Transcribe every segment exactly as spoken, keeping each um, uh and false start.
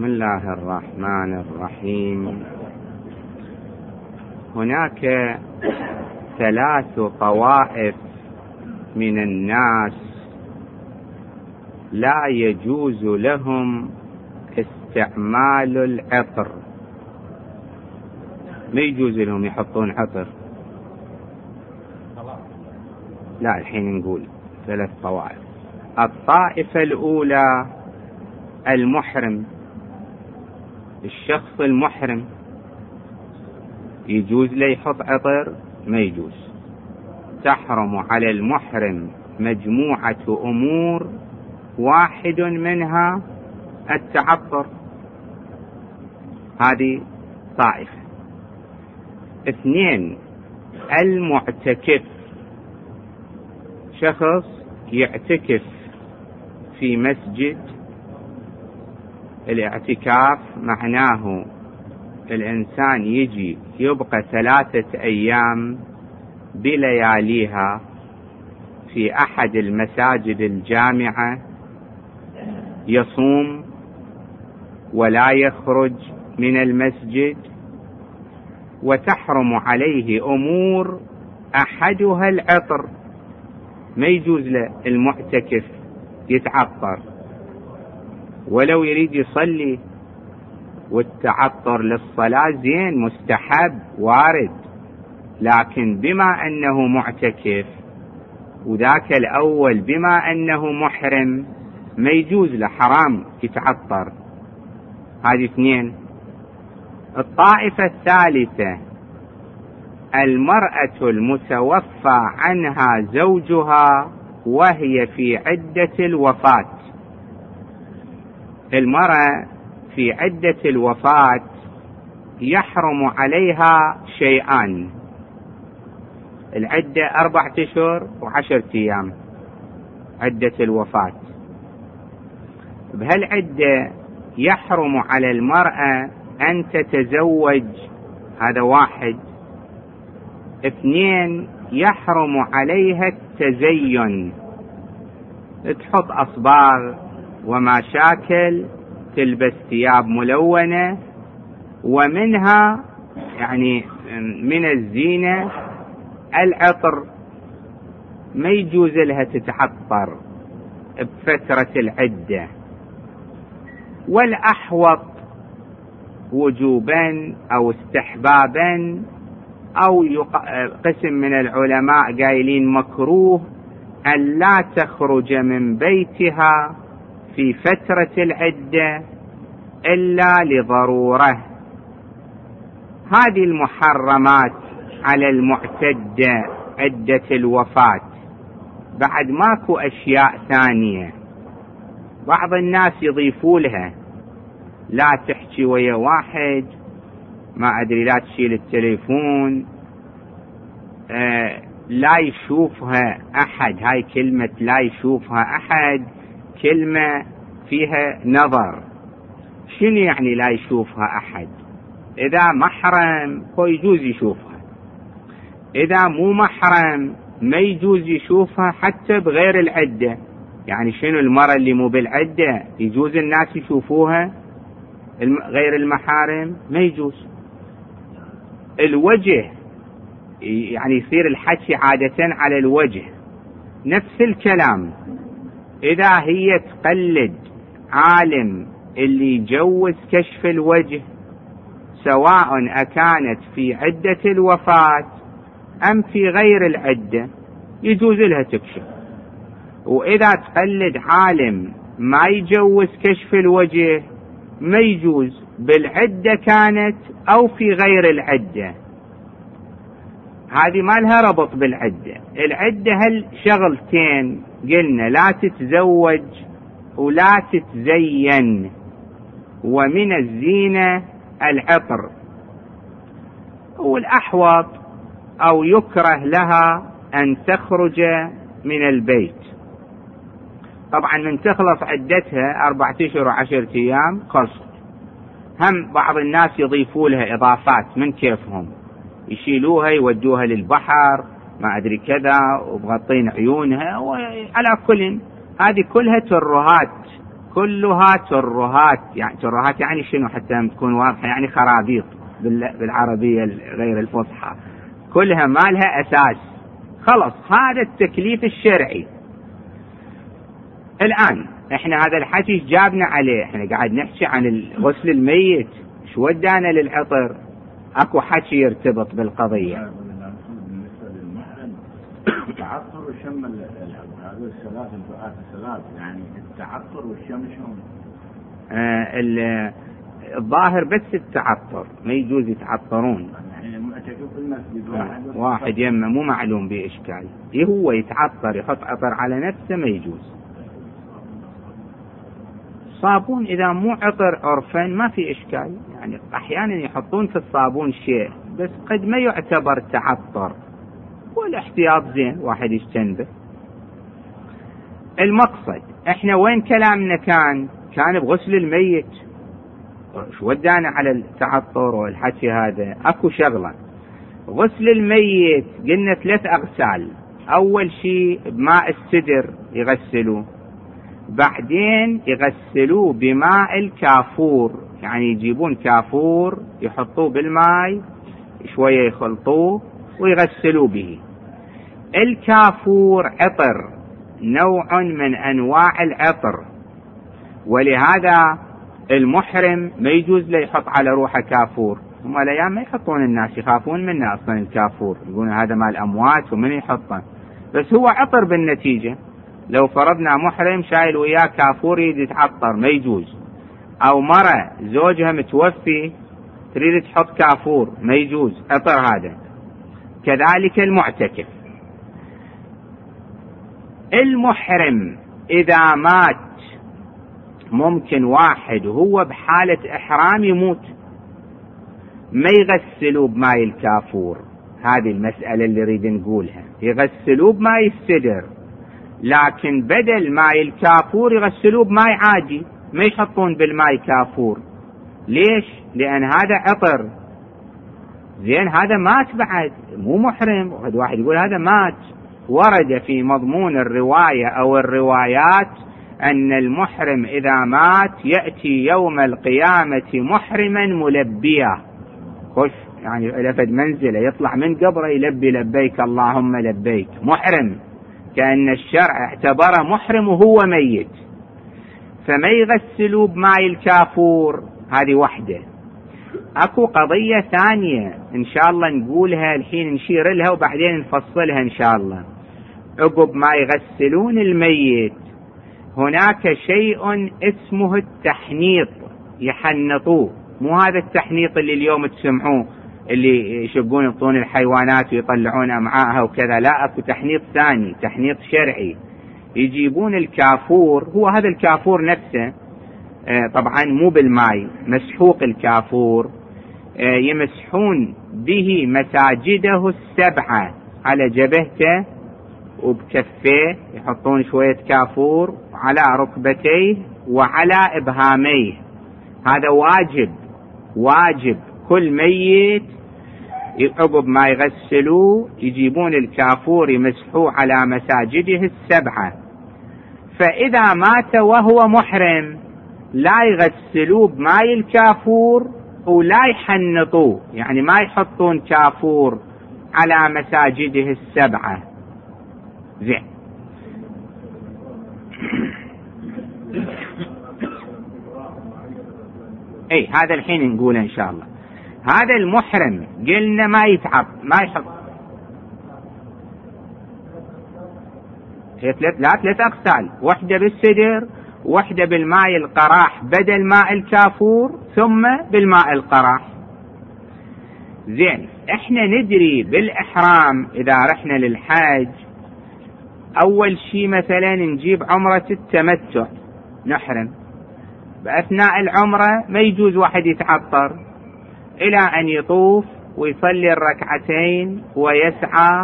بسم الله الرحمن الرحيم. هناك ثلاث طوائف من الناس لا يجوز لهم استعمال العطر، ما يجوز لهم يحطون عطر. لا، الحين نقول ثلاث طوائف. الطائفة الأولى المحرم، الشخص المحرم يجوز له يحط عطر؟ ما يجوز. تحرم على المحرم مجموعة أمور، واحد منها التعطر. هذه طائفة. اثنين، المعتكف، شخص يعتكف في مسجد. الاعتكاف معناه الإنسان يجي يبقى ثلاثة أيام بلياليها في أحد المساجد الجامعة، يصوم ولا يخرج من المسجد، وتحرم عليه أمور أحدها العطر. ما يجوز له المعتكف يتعطر، ولو يريد يصلي، والتعطر للصلاة زين مستحب وارد، لكن بما أنه معتكف وذاك الأول بما أنه محرم ما يجوز له، حرام يتعطر. هذه اثنين. الطائفة الثالثة المرأة المتوفى عنها زوجها وهي في عدة الوفاة. المرأة في عدة الوفاة يحرم عليها شيئان. العدة أربعة أشهر وعشرة أيام، عدة الوفاة. بهالعدة يحرم على المرأة أن تتزوج، هذا واحد. اثنين، يحرم عليها التزين، تحط أصباغ ومشاكل، تلبس ثياب ملونة، ومنها يعني من الزينة العطر. ما يجوز لها تتعطر بفترة العدة. والأحوط وجوبا أو استحبابا أو قسم من العلماء قايلين مكروه أن لا تخرج من بيتها في فترة العدة إلا لضرورة. هذه المحرمات على المعتدة عدة الوفاة. بعد ماكو أشياء ثانية بعض الناس يضيفوا لها، لا تحكي ويا واحد، ما أدري، لا تشيل التليفون، آه لا يشوفها أحد. هاي كلمة لا يشوفها أحد كلمة فيها نظر. شنو يعني لا يشوفها أحد؟ إذا محرم هو يجوز يشوفها، إذا مو محرم ما يجوز يشوفها حتى بغير العدة. يعني شنو المرأة اللي مو بالعدة يجوز الناس يشوفوها؟ غير المحارم ما يجوز. الوجه يعني يصير الحكي عادة على الوجه، نفس الكلام. إذا هي تقلد عالم اللي يجوز كشف الوجه، سواء أكانت في عدة الوفاة أم في غير العدة، يجوز لها تكشف. وإذا تقلد عالم ما يجوز كشف الوجه ما يجوز، بالعدة كانت أو في غير العدة. هذه ما لها ربط بالعدة. العدة هل شغلتين قلنا، لا تتزوج ولا تتزين، ومن الزينة العطر. والأحوط أو يكره لها أن تخرج من البيت. طبعا من تخلص عدتها أربعة أشهر وعشرة أيام خلصت. هم بعض الناس يضيفوا لها إضافات من كيفهم، يشيلوها يودوها للبحر، ما أدري كذا، وبغطين عيونها، وعلى كل هذه كلها ترهات كلها ترهات. يعني ترهات يعني شنو حتى تكون واضحة؟ يعني خرابيط بالعربية غير الفصحى، كلها ما لها أساس. خلص هذا التكليف الشرعي. الآن احنا هذا الحكي جابنا عليه، احنا قاعد نحكي عن غسل الميت، شو ودانا للعطر؟ اكو حكي يرتبط بالقضية. التعطر وشم هذول الثلاث الفئات الثلاث، يعني التعطر والشم شلون؟ آه الظاهر بس التعطر، ما يجوز يتعطرون. يعني معتكف المسجد واحد واحد يمه مو معلوم بإشكال، هو يتعطر يحط عطر على نفسه ما يجوز. صابون إذا مو عطر عرفا ما في إشكال، يعني أحيانا يحطون في الصابون شيء بس قد ما يعتبر تعطر، والاحتياط زين واحد يجتنبه. المقصد احنا وين كلامنا كان؟ كان بغسل الميت. شو ودانا على التعطر والحكي هذا؟ اكو شغلة غسل الميت قلنا ثلاث اغسال. اول شيء بماء السدر يغسلوه، بعدين يغسلوه بماء الكافور، يعني يجيبون كافور يحطوه بالماء شوية يخلطوه ويغسلوا به. الكافور عطر، نوع من انواع العطر، ولهذا المحرم ما يجوز له يحط على روحه كافور. هم الايام ما يحطون، الناس يخافون منه اصلا الكافور، يقولون هذا مال اموات ومن يحطه، بس هو عطر بالنتيجة. لو فرضنا محرم شايل وياه كافور يتعطر ما يجوز، او مرة زوجها متوفي تريد تحط كافور ما يجوز، عطر هذا. كذلك المعتكف. المحرم إذا مات ممكن واحد وهو بحالة إحرام يموت، ما يغسلوا بماء الكافور. هذه المسألة اللي نريد نقولها، يغسلوا بماء السدر، لكن بدل ماء الكافور يغسلوا بماء عادي، ما يحطون بالماء كافور. ليش؟ لأن هذا عطر. زين هذا مات بعد مو محرم، وهذا واحد يقول هذا مات. ورد في مضمون الرواية أو الروايات أن المحرم إذا مات يأتي يوم القيامة محرما ملبيا. خش يعني لفد منزله يطلع من قبره يلبي لبيك اللهم لبيك، محرم، كأن الشرع اعتبره محرم وهو ميت. فما يغسلوا بماء الكافور. هذه وحدة. اكو قضية ثانية ان شاء الله نقولها الحين، نشير لها وبعدين نفصلها ان شاء الله. عقب ما يغسلون الميت هناك شيء اسمه التحنيط، يحنطوه. مو هذا التحنيط اللي اليوم تسمعوه، اللي يشقون يطون الحيوانات ويطلعون امعاءها وكذا، لا، اكو تحنيط ثاني، تحنيط شرعي. يجيبون الكافور، هو هذا الكافور نفسه طبعا مو بالماء، مسحوق الكافور، يمسحون به مساجده السبعة على جبهته وبكفيه، يحطون شوية كافور على ركبتيه وعلى إبهاميه. هذا واجب، واجب كل ميت عقب ما يغسلوه يجيبون الكافور يمسحوه على مساجده السبعة. فإذا مات وهو محرم لا يغسلوه بماء الكافور ولا يحنطوه، يعني ما يحطون كافور على مساجده السبعة. زين. اي هذا الحين نقول ان شاء الله. هذا المحرم قلنا ما يتعب، ما يحط، هي ثلاث، لا ثلاث اغسال، واحدة بالسدر، واحدة بالماء القراح بدل ماء الكافور، ثم بالماء القراح. زين. احنا ندري بالاحرام اذا رحنا للحج اول شيء مثلا نجيب عمرة التمتع، نحرم. باثناء العمرة ما يجوز واحد يتعطر الى ان يطوف ويصلي الركعتين ويسعى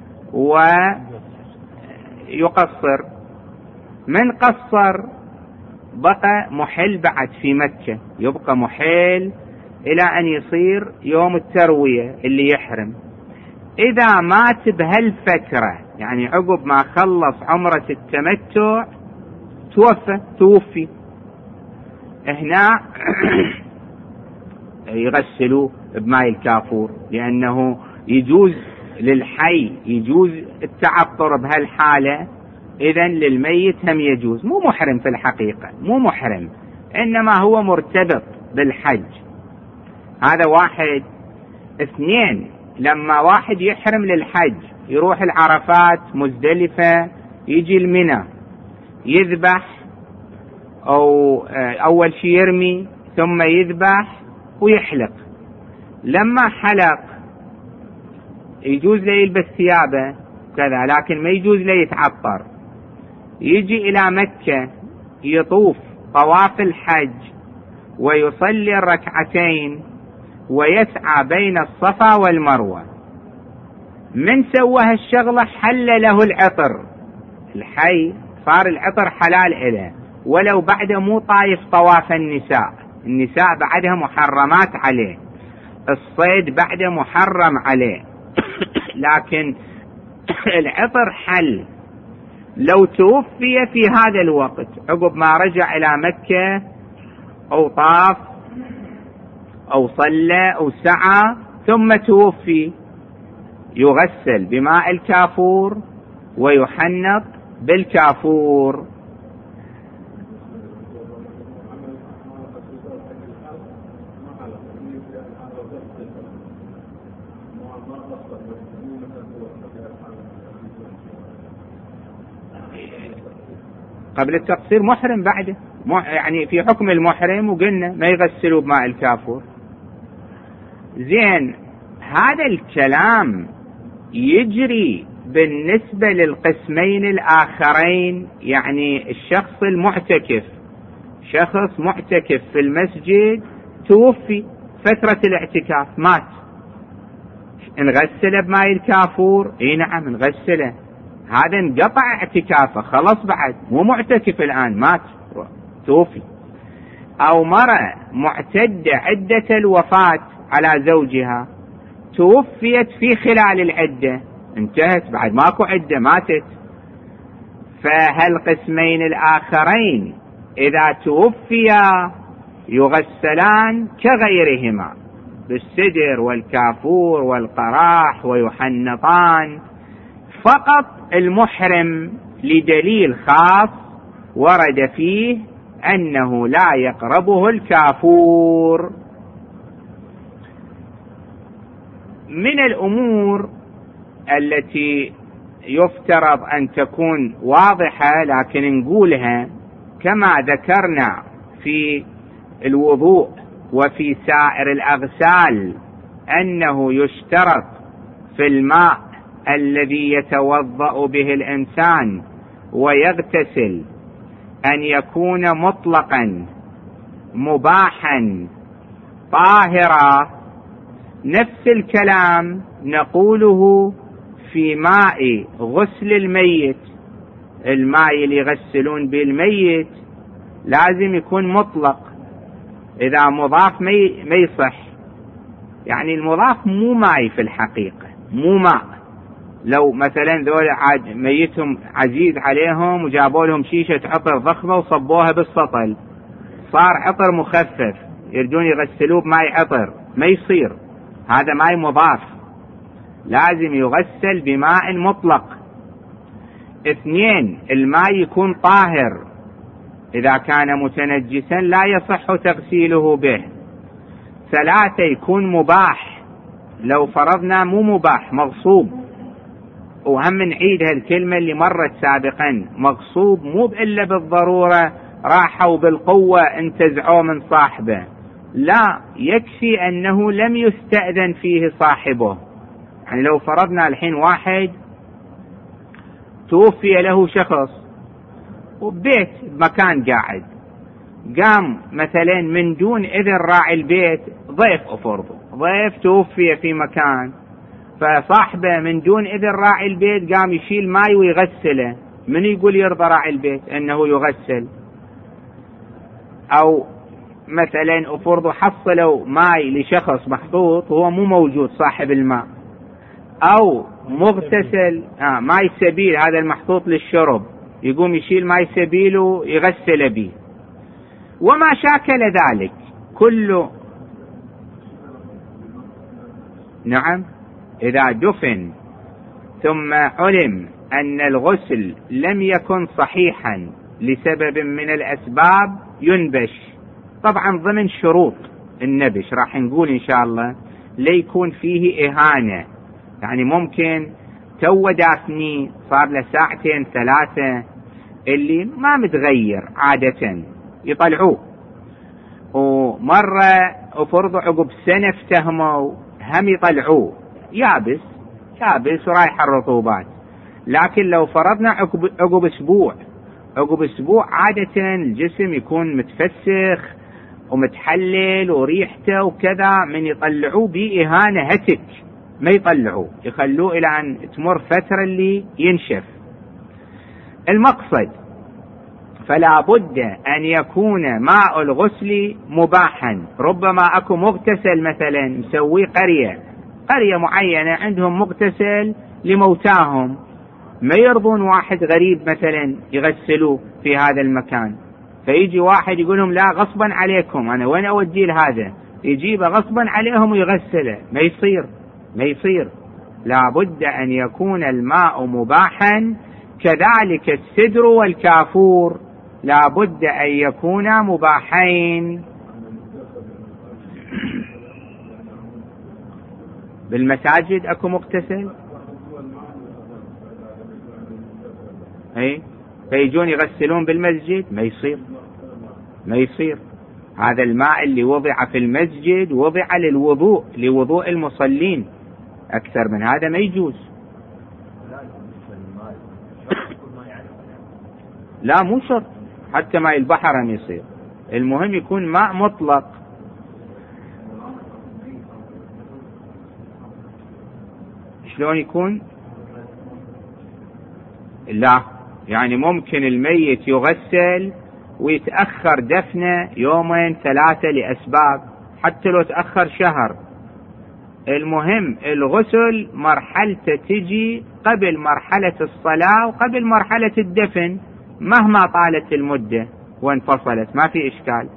ويقصر. من قصر بقى محل بعد في مكة، يبقى محل الى ان يصير يوم التروية اللي يحرم. اذا مات بهالفترة، يعني عقب ما خلص عمرة التمتع توفى، توفي، هنا يغسلوا بماء الكافور، لأنه يجوز للحي يجوز التعطر بهالحالة، إذن للميت هم يجوز. مو محرم في الحقيقة، مو محرم، إنما هو مرتبط بالحج. هذا واحد. اثنين، لما واحد يحرم للحج يروح العرفات مزدلفة، يجي المنى يذبح، أو أول شي يرمي ثم يذبح ويحلق. لما حلق يجوز له يلبس ثيابه كذا، لكن ما يجوز له يتعطر. يجي إلى مكة يطوف طواف الحج ويصلي الركعتين ويسعى بين الصفا والمروة. من سوى هالشغلة حل له العطر، الحي صار العطر حلال إله، ولو بعد مو طايف طواف النساء. النساء بعدها محرمات عليه، الصيد بعد محرم عليه، لكن العطر حل. لو توفي في هذا الوقت عقب ما رجع إلى مكة أو طاف أو صلى أو سعى ثم توفي، يغسل بماء الكافور ويحنط بالكافور. قبل التقصير محرم بعده، يعني في حكم المحرم، وقلنا ما يغسلوا بماء الكافور. زين، هذا الكلام يجري بالنسبة للقسمين الآخرين، يعني الشخص المعتكف، شخص معتكف في المسجد توفي فترة الاعتكاف مات، نغسله بماء الكافور؟ اي نعم نغسله، هذا انقطع اعتكافه خلاص، بعد مو معتكف الآن، مات توفي. أو مرأة معتدة عدة الوفاة على زوجها، توفيت في خلال العدة، انتهت بعد ماكو عدة ماتت. فهالقسمين الآخرين إذا توفيا يغسلان كغيرهما بالسدر والكافور والقراح ويحنطان. فقط المحرم لدليل خاص ورد فيه أنه لا يقربه الكافور. من الأمور التي يفترض أن تكون واضحة لكن نقولها كما ذكرنا في الوضوء وفي سائر الأغسال، أنه يشترط في الماء الذي يتوضأ به الإنسان ويغتسل أن يكون مطلقا مباحا طاهرا. نفس الكلام نقوله في ماء غسل الميت، الماء اللي يغسلون بالميت لازم يكون مطلق، إذا مضاف ما يصح. يعني المضاف مو ماء في الحقيقة، مو ماء. لو مثلا ذول ميتهم عزيز عليهم وجابوا لهم شيشة عطر ضخمة وصبوها بالسطل، صار عطر مخفف، يرجون يغسلوه بماء عطر، ما يصير، هذا ماء مضاف، لازم يغسل بماء مطلق. اثنين، الماء يكون طاهر، إذا كان متنجسا لا يصح تغسيله به. ثلاثة، يكون مباح، لو فرضنا مو مباح مغصوب، وهم نعيد هالكلمة اللي مرت سابقا، مغصوب مو إلا بالضرورة راحوا بالقوة انتزعوا من صاحبه، لا، يكفي أنه لم يستأذن فيه صاحبه. يعني لو فرضنا الحين واحد توفي له شخص وبيت مكان قاعد، قام مثلا من دون إذن راعي البيت، ضيف أفرضه، ضيف توفي في مكان، فصاحبه من دون إذن راعي البيت قام يشيل ماي ويغسله، من يقول يرضى راعي البيت أنه يغسل؟ أو مثلا أفرضوا حصلوا ماي لشخص محطوط وهو مو موجود صاحب الماء، أو مغتسل آه ماي سبيل هذا المحطوط للشرب، يقوم يشيل ماي سبيل ويغسل به. وما شاكل ذلك كله. نعم، إذا دفن ثم علم أن الغسل لم يكن صحيحا لسبب من الأسباب ينبش، طبعا ضمن شروط النبش راح نقول إن شاء الله، ليكون فيه إهانة. يعني ممكن تو دافني صار له ساعتين ثلاثة اللي ما متغير عادة يطلعوه، ومرة وفرضوا عقب سنة افتهموا هم يطلعوه يابس يابس ورايح الرطوبات. لكن لو فرضنا عقب, عقب اسبوع عقب اسبوع عادة الجسم يكون متفسخ ومتحلل وريحته وكذا، من يطلعوه بإهانة هتك ما يطلعوه، يخلوه إلى أن تمر فترة اللي ينشف. المقصد فلا بد أن يكون ماء الغسل مباحا. ربما أكو مغتسل مثلا مسوي قرية قرية معينة عندهم مغتسل لموتاهم، ما يرضون واحد غريب مثلا يغسلوه في هذا المكان، فيجي واحد يقولهم لا غصبا عليكم، أنا وين أودي هذا، يجيبه غصبا عليهم ويغسله. ما يصير ما يصير لا بد أن يكون الماء مباحا. كذلك السدر والكافور لا بد أن يكونا مباحين. بالمساجد أكو مغتسل اي فيجون يغسلون بالمسجد، ما يصير ما يصير. هذا الماء اللي وضع في المسجد وضع للوضوء لوضوء المصلين، أكثر من هذا ما يجوز. لا مو شرط، حتى ماء البحر ما يصير، المهم يكون ماء مطلق. شلون يكون؟ لا يعني ممكن الميت يغسل ويتأخر دفنه يومين ثلاثة لأسباب، حتى لو تأخر شهر. المهم الغسل مرحلته تجي قبل مرحلة الصلاة وقبل مرحلة الدفن، مهما طالت المدة وانفصلت ما في إشكال.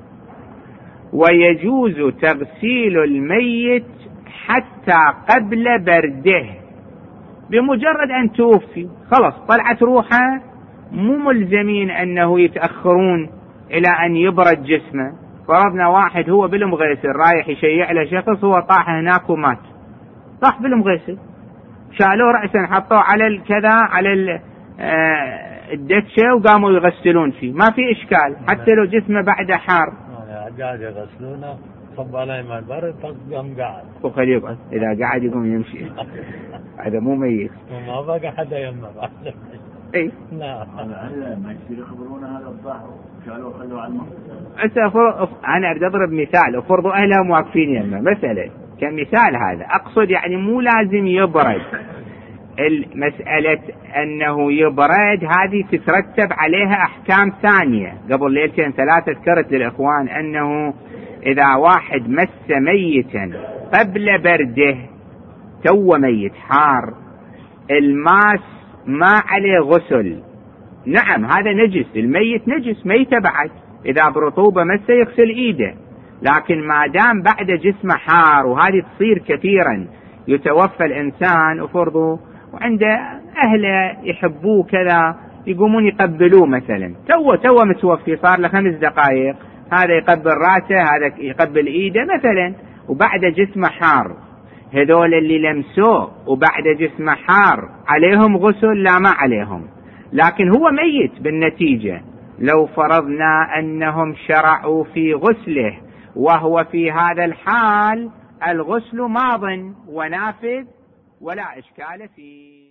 ويجوز تغسيل الميت حتى قبل برده، بمجرد أن توفي خلاص طلعت روحه، مو ملزمين أنه يتأخرون إلى أن يبرد جسمه. فرضنا واحد هو بالمغسل رايح يشيع له شخص، هو طاح هناك ومات، طاح بالمغسل، شالوه رأسا حطوه على الكذا على الدتشة وقاموا يغسلون فيه، ما في إشكال حتى لو جسمه بعد حار. قاعد يغسلونه صب عليه ماء برد فقام قاعد وخليه يقعد، إذا قاعد يقوم يمشي هذا مو ميت، ما بقى حدا يمه بعد. اي لا ما يصير يخبرون هذا الضحى شالوه خلوه على المغسل. أنا أريد أضرب مثال، وفرضوا أهلهم واقفين يمه مسألة كمثال هذا، أقصد يعني مو لازم يبرد. المسألة أنه يبرد هذه تترتب عليها أحكام ثانية. قبل ليلتين ثلاثة ذكرت للإخوان أنه إذا واحد مس ميتا قبل برده، تو ميت حار، الماس ما عليه غسل، نعم هذا نجس، الميت نجس ميت بعد، إذا برطوبة مسه يغسل إيده. لكن ما دام بعد جسمه حار، وهذه تصير كثيرا، يتوفى الإنسان وفرضه وعنده أهله يحبوه كذا يقومون يقبلوه مثلا، تو تو متوفي صار له خمس دقائق، هذا يقبل راسه هذا يقبل إيده مثلا، وبعد جسمه حار. هذول اللي لمسوه وبعد جسمه حار عليهم غسل؟ لا ما عليهم، لكن هو ميت بالنتيجة. لو فرضنا أنهم شرعوا في غسله وهو في هذا الحال، الغسل ماض ونافذ ولا إشكال فيه.